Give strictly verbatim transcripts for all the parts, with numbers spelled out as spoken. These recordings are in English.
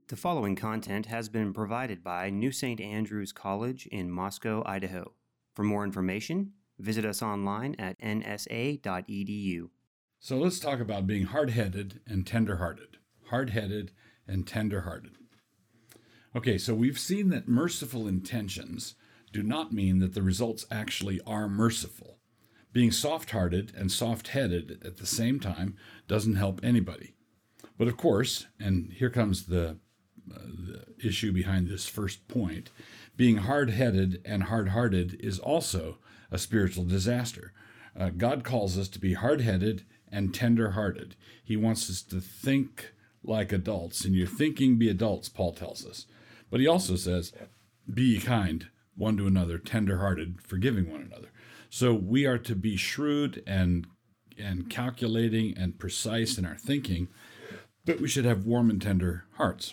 The following content has been provided by New Saint Andrews College in Moscow, Idaho. For more information, visit us online at n s a dot e d u. So let's talk about being hard-headed and tender-hearted. Hard-headed and tender-hearted. Okay, so we've seen that merciful intentions do not mean that the results actually are merciful. Being soft-hearted and soft-headed at the same time doesn't help anybody. But of course, and here comes the Uh, the issue behind this first point, being hard-headed and hard-hearted is also a spiritual disaster. Uh, God calls us to be hard-headed and tender-hearted. He wants us to think like adults. In your thinking, be adults, Paul tells us. But he also says, be ye kind one to another, tender-hearted, forgiving one another. So we are to be shrewd and and calculating and precise in our thinking, but we should have warm and tender hearts.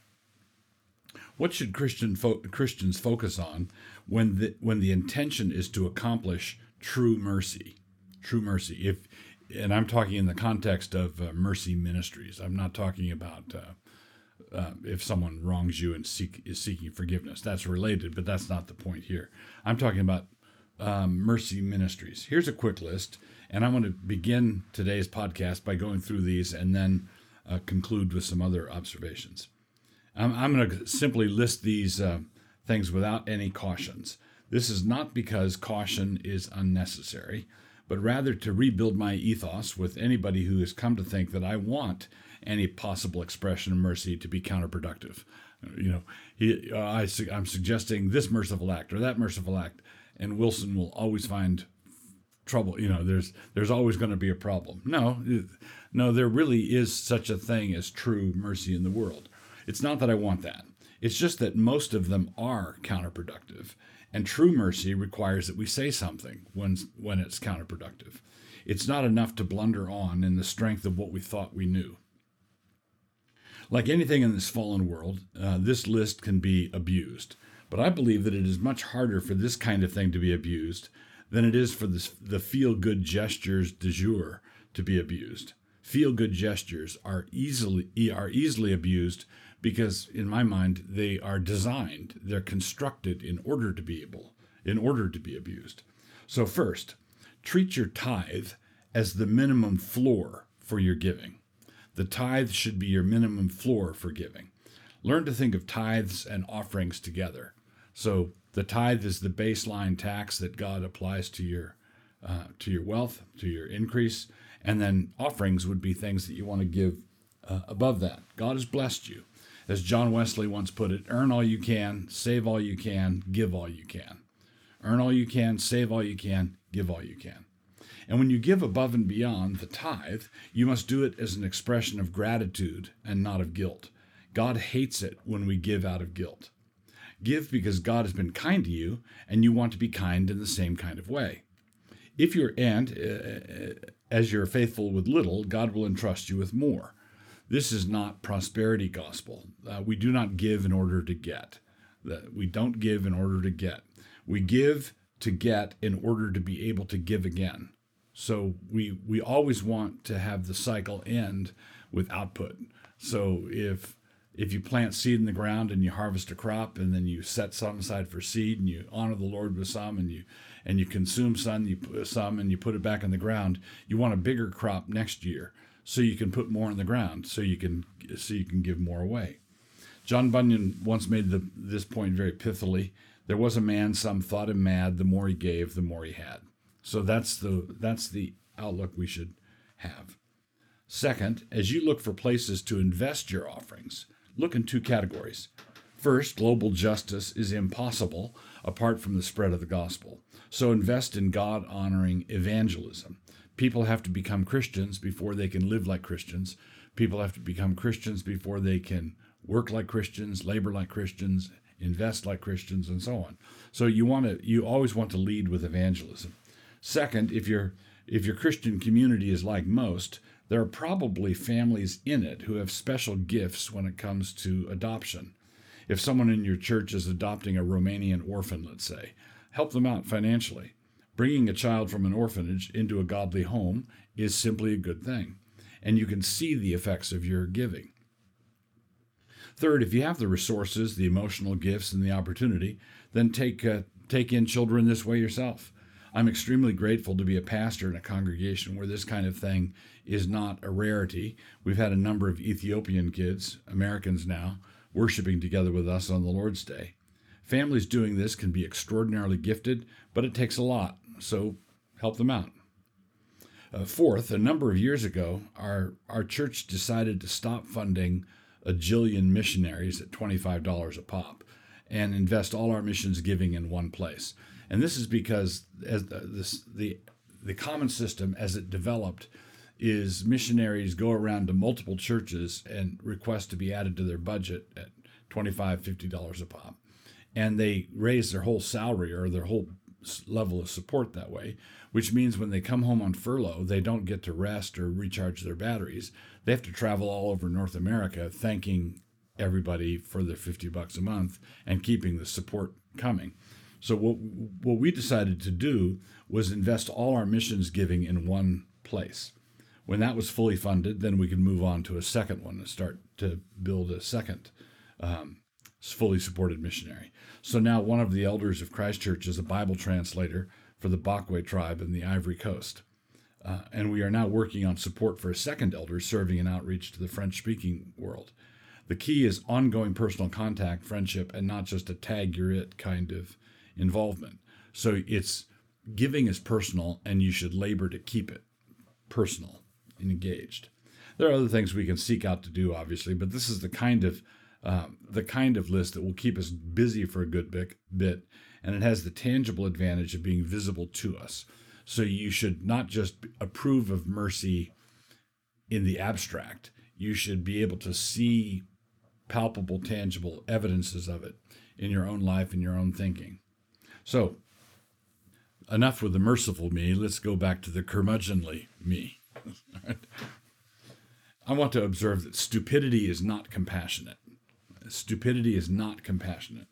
What should Christian fo- Christians focus on when the when the intention is to accomplish true mercy? True mercy. If, and I'm talking in the context of uh, mercy ministries. I'm not talking about uh, uh, if someone wrongs you and seek is seeking forgiveness. That's related, but that's not the point here. I'm talking about um, mercy ministries. Here's a quick list, and I'm going to begin today's podcast by going through these and then uh, conclude with some other observations. I'm going to simply list these uh, things without any cautions. This is not because caution is unnecessary, but rather to rebuild my ethos with anybody who has come to think that I want any possible expression of mercy to be counterproductive. You know, he, uh, I, I'm suggesting this merciful act or that merciful act, and Wilson will always find trouble. You know, there's there's always going to be a problem. No, no, there really is such a thing as true mercy in the world. It's not that I want that. It's just that most of them are counterproductive. And true mercy requires that we say something when, when it's counterproductive. It's not enough to blunder on in the strength of what we thought we knew. Like anything in this fallen world, uh, this list can be abused. But I believe that it is much harder for this kind of thing to be abused than it is for this, the feel-good gestures du jour to be abused. Feel-good gestures are easily are easily abused because, in my mind, they are designed, they're constructed in order to be able, in order to be abused. So first, treat your tithe as the minimum floor for your giving. The tithe should be your minimum floor for giving. Learn to think of tithes and offerings together. So the tithe is the baseline tax that God applies to your uh, to your wealth, to your increase, and then offerings would be things that you want to give uh, above that. God has blessed you. As John Wesley once put it, earn all you can, save all you can, give all you can. Earn all you can, save all you can, give all you can. And when you give above and beyond the tithe, you must do it as an expression of gratitude and not of guilt. God hates it when we give out of guilt. Give because God has been kind to you, and you want to be kind in the same kind of way. If you're, and uh, as you're faithful with little, God will entrust you with more. This is not prosperity gospel. Uh, we do not give in order to get. We don't give in order to get. We give to get in order to be able to give again. So we we always want to have the cycle end with output. So if if you plant seed in the ground and you harvest a crop, and then you set some aside for seed, and you honor the Lord with some, and you and you consume some, you some, and you put it back in the ground, you want a bigger crop next year, so you can put more in the ground, so you can so you can give more away. John Bunyan once made the, this point very pithily. There was a man, some thought him mad. The more he gave, the more he had. So that's the that's the outlook we should have. Second, as you look for places to invest your offerings, look in two categories. First, global justice is impossible apart from the spread of the gospel. So invest in God-honoring evangelism. People have to become Christians before they can live like Christians. People have to become Christians before they can work like Christians, labor like Christians, invest like Christians, and so on. So you want to, you always want to lead with evangelism. Second, if your if your Christian community is like most, there are probably families in it who have special gifts when it comes to adoption. If someone in your church is adopting a Romanian orphan, let's say, help them out financially. Bringing a child from an orphanage into a godly home is simply a good thing, and you can see the effects of your giving. Third, if you have the resources, the emotional gifts, and the opportunity, then take uh, take in children this way yourself. I'm extremely grateful to be a pastor in a congregation where this kind of thing is not a rarity. We've had a number of Ethiopian kids, Americans now, worshiping together with us on the Lord's Day. Families doing this can be extraordinarily gifted, but it takes a lot, so help them out. Uh, fourth, a number of years ago, our, our church decided to stop funding a jillion missionaries at twenty-five dollars a pop and invest all our missions giving in one place. And this is because as the, this, the, the common system as it developed is missionaries go around to multiple churches and request to be added to their budget at twenty-five dollars, fifty dollars a pop. And they raise their whole salary or their whole level of support that way, which means when they come home on furlough, they don't get to rest or recharge their batteries. They have to travel all over North America thanking everybody for their fifty bucks a month and keeping the support coming. So what what we decided to do was invest all our missions giving in one place. When that was fully funded, then we could move on to a second one and start to build a second um, fully supported missionary. So now one of the elders of Christ Church is a Bible translator for the Bakwe tribe in the Ivory Coast. Uh, and we are now working on support for a second elder serving in outreach to the French-speaking world. The key is ongoing personal contact, friendship, and not just a tag you're it kind of involvement. So it's giving is personal, and you should labor to keep it personal and engaged. There are other things we can seek out to do, obviously, but this is the kind of um, the kind of list that will keep us busy for a good bit, bit, and it has the tangible advantage of being visible to us. So you should not just approve of mercy in the abstract. You should be able to see palpable, tangible evidences of it in your own life and your own thinking. So, enough with the merciful me. Let's go back to the curmudgeonly me. I want to observe that stupidity is not compassionate. Stupidity is not compassionate.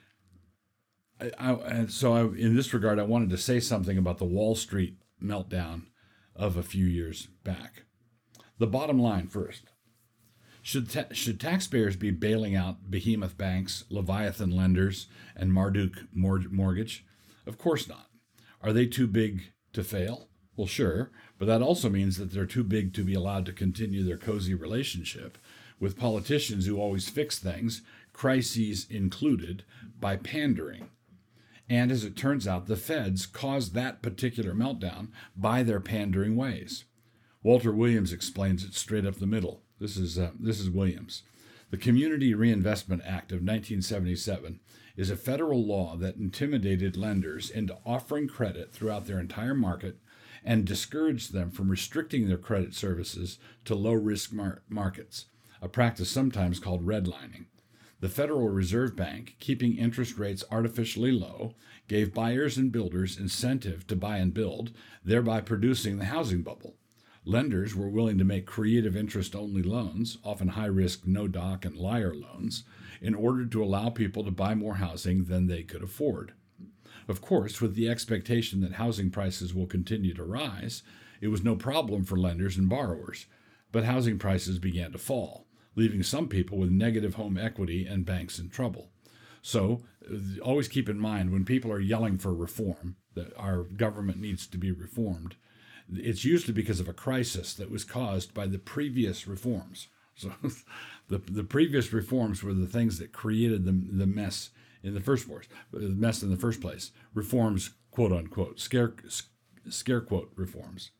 I, I, and so I, in this regard, I wanted to say something about the Wall Street meltdown of a few years back. The bottom line first. Should, ta- should taxpayers be bailing out behemoth banks, Leviathan lenders, and Marduk mor- mortgage? Of course not. Are they too big to fail? Well, sure, but that also means that they're too big to be allowed to continue their cozy relationship with politicians who always fix things, crises included, by pandering. And as it turns out, the feds caused that particular meltdown by their pandering ways. Walter Williams explains it straight up the middle. This is uh, this is Williams. The Community Reinvestment Act of nineteen seventy-seven is a federal law that intimidated lenders into offering credit throughout their entire market and discouraged them from restricting their credit services to low-risk mar- markets, a practice sometimes called redlining. The Federal Reserve Bank, keeping interest rates artificially low, gave buyers and builders incentive to buy and build, thereby producing the housing bubble. Lenders were willing to make creative interest-only loans, often high-risk, no-doc, and liar loans, in order to allow people to buy more housing than they could afford. Of course, with the expectation that housing prices will continue to rise, it was no problem for lenders and borrowers, but housing prices began to fall, leaving some people with negative home equity and banks in trouble. So, always keep in mind, when people are yelling for reform, that our government needs to be reformed, it's usually because of a crisis that was caused by the previous reforms. So the the previous reforms were the things that created the, the mess in the first place, the mess in the first place. Reforms, quote unquote, scare, scare quote reforms.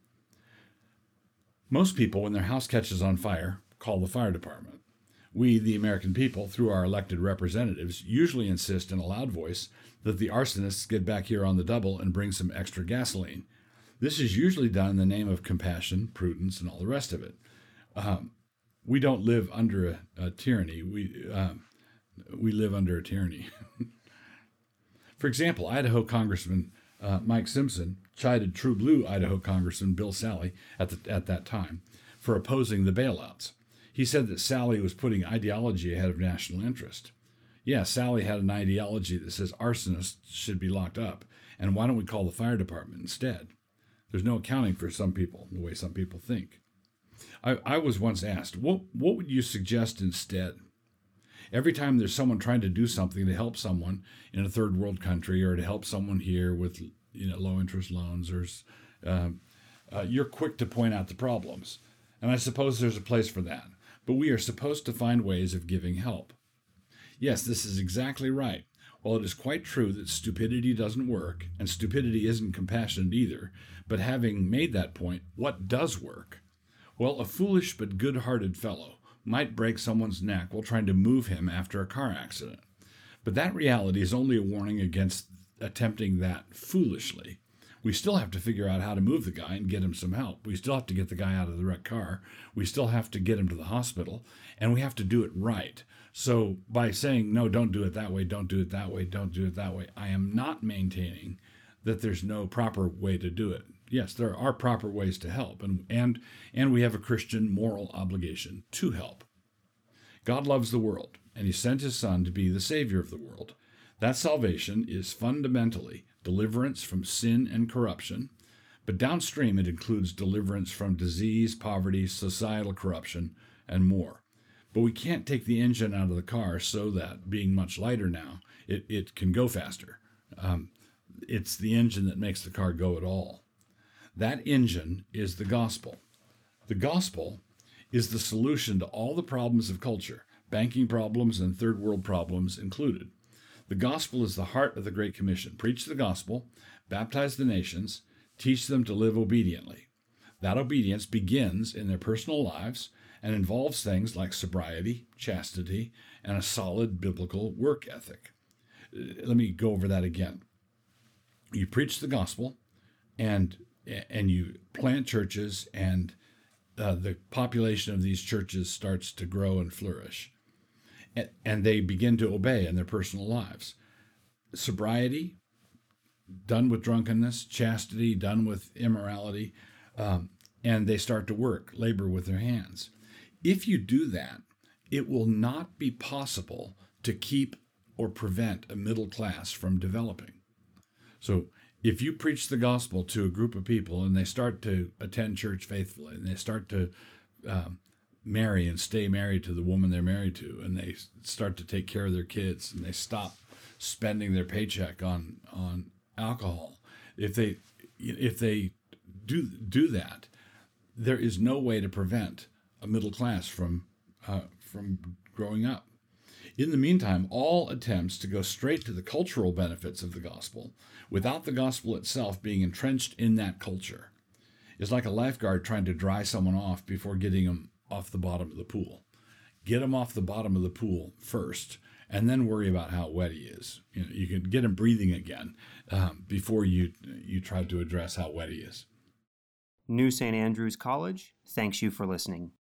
Most people, when their house catches on fire, call the fire department. We, the American people, through our elected representatives, usually insist in a loud voice that the arsonists get back here on the double and bring some extra gasoline. This is usually done in the name of compassion, prudence, and all the rest of it. Um, we don't live under a, a tyranny. We um, we live under a tyranny. For example, Idaho Congressman uh, Mike Simpson chided True Blue Idaho Congressman Bill Sally at the, at that time for opposing the bailouts. He said that Sally was putting ideology ahead of national interest. Yeah, Sally had an ideology that says arsonists should be locked up, and why don't we call the fire department instead? There's no accounting for some people, the way some people think. I, I was once asked, what, what would you suggest instead? Every time there's someone trying to do something to help someone in a third world country or to help someone here with, you know, low interest loans, or um, uh, you're quick to point out the problems. And I suppose there's a place for that. But we are supposed to find ways of giving help. Yes, this is exactly right. While it is quite true that stupidity doesn't work, and stupidity isn't compassionate either, but having made that point, what does work? Well, a foolish but good-hearted fellow might break someone's neck while trying to move him after a car accident. But that reality is only a warning against attempting that foolishly. We still have to figure out how to move the guy and get him some help. We still have to get the guy out of the wrecked car. We still have to get him to the hospital, and we have to do it right. So by saying, no, don't do it that way, don't do it that way, don't do it that way, I am not maintaining that there's no proper way to do it. Yes, there are proper ways to help, and, and, and we have a Christian moral obligation to help. God loves the world, and he sent his Son to be the Savior of the world. That salvation is fundamentally deliverance from sin and corruption, but downstream it includes deliverance from disease, poverty, societal corruption, and more. But we can't take the engine out of the car so that, being much lighter now, it, it can go faster. Um, it's the engine that makes the car go at all. That engine is the gospel. The gospel is the solution to all the problems of culture, banking problems and third world problems included. The gospel is the heart of the Great Commission. Preach the gospel, baptize the nations, teach them to live obediently. That obedience begins in their personal lives and involves things like sobriety, chastity, and a solid biblical work ethic. Let me go over that again. You preach the gospel, and and you plant churches, and uh, the population of these churches starts to grow and flourish. And, and they begin to obey in their personal lives. Sobriety, done with drunkenness, chastity, done with immorality, um, and they start to work, labor with their hands. If you do that, it will not be possible to keep or prevent a middle class from developing. So if you preach the gospel to a group of people and they start to attend church faithfully, and they start to um, marry and stay married to the woman they're married to, and they start to take care of their kids, and they stop spending their paycheck on on alcohol, if they if they do do that, there is no way to prevent a middle class from uh, from growing up. In the meantime, all attempts to go straight to the cultural benefits of the gospel without the gospel itself being entrenched in that culture is like a lifeguard trying to dry someone off before getting them off the bottom of the pool. Get them off the bottom of the pool first, and then worry about how wet he is. You know, you can get him breathing again um, before you you try to address how wet he is. New Saint Andrews College thanks you for listening.